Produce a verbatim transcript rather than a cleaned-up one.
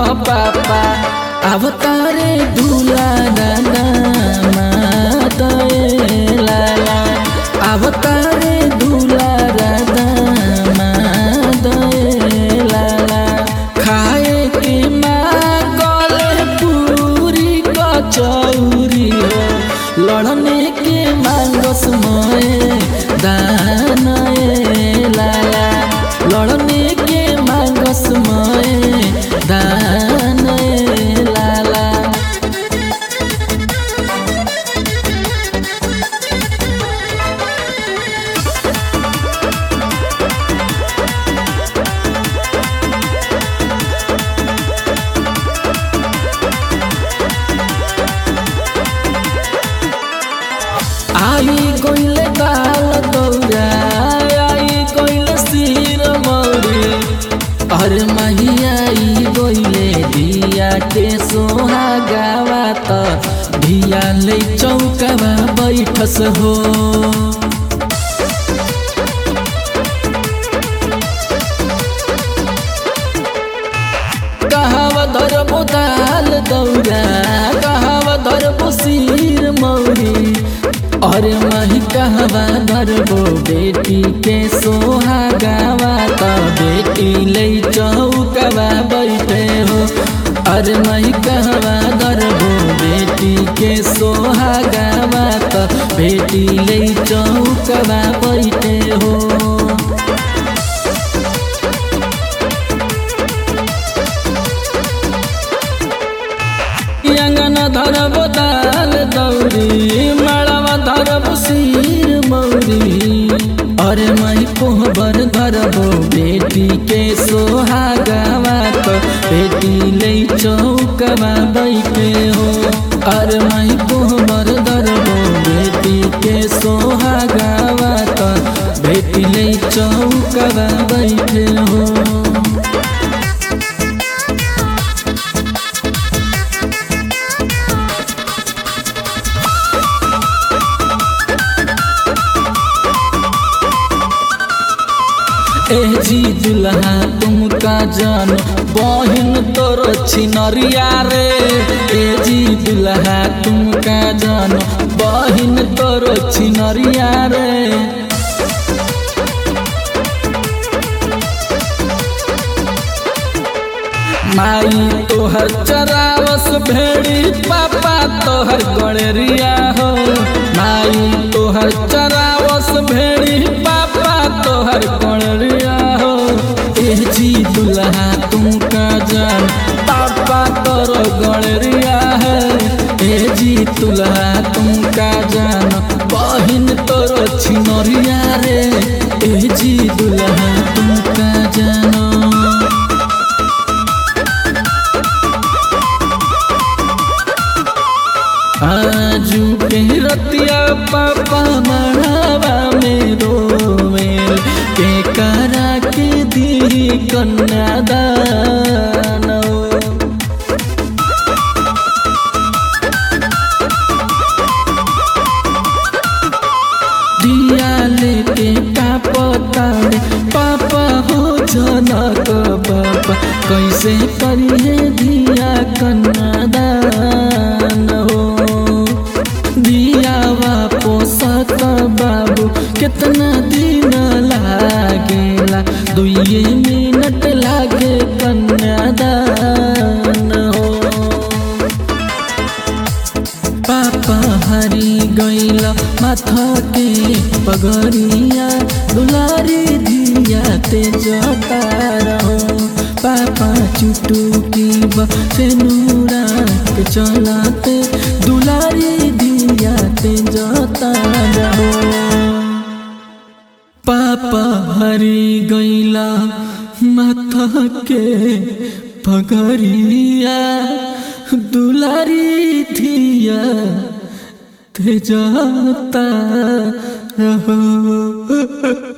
पापा अवतारे दूल्हा नाना मादे लाला अवतारे दूल्हा राधा मादे लाला खाए के मांगल पूरी कचौरी हो लड़ने के मांगस मोए दान लाला लड़ने के मांगस मोए दान लाला। आई गोइले काल दौरा आई गोइले सिर मौरी और महिया आई गोइले दिया के सोहा गावा त धिया ले चौकावा बैठस हो कहावा धरबो दाल दौरा कहावा धरबो सिर मौरी और मही कहवा धरबो बेटी के सोहा गावा त बेटी ले चौकवा बैठे हो और मही कहवा धरबो बेटी के सोहा गावा त बेटी ले चौकवा बैठे हो। अंगना धरबो दाल दौरी माड़वा धरबो सिर मौरी और मई कोहबर धरबो बेटी के सोहा गावा तो बेटी ले चौकवा बैठे हो और मई कोहबर धरबो बेटी के सोहा गावा तो बेटी ले चौकवा बैठे हो। ए जी दुल्हा तुमका जान बहिन तोर छिनरिया रे ए जी दुल्हा तुमका जान बहिन तोर छिनरिया रे माई तोहर चरावस भेड़ी पापा तोहर गणरिया हो माई तोहर चरावस भेड़ी पापा तोहर गणरिया हो ए जी दुल्हा तुमका जान पापा तोर गणरिया है ए जी दुल्हा तुमका जान बहिन तोर छिनरिया रे ए जी दुल्हा तुमका जान। आजू के रतिया पापा मढ़ावा में रोवेल के करा के दी कन्यादान दिया लेके का पताड़े पापा हो जनक बापा कैसे करिए दिया कन्यादान हो दिया पोसत बाबू कितना दिन लागेला दुए मिनट लागे कन्यादान हो पापा हरी गईला माथा के पगड़िया दुलारी दिया ते जता रहो पापा चुटुकी बसेनुरा के चलाते दुलारी दिया ते जता रहो पापा हरी गईला माथा के पगड़िया दुलारी दिया ते जता रहो।